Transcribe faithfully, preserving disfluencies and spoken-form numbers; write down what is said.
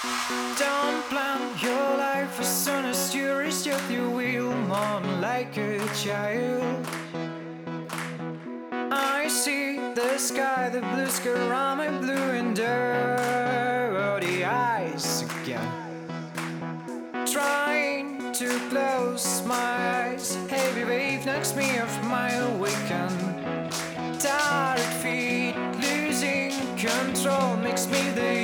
Don't plan your life as soon as you reach your you will mourn like a child. I see the sky, the blue sky around my blue and dirty eyes again. Trying to close my eyes, heavy wave knocks me off my weekend. Tired feet, losing control makes me the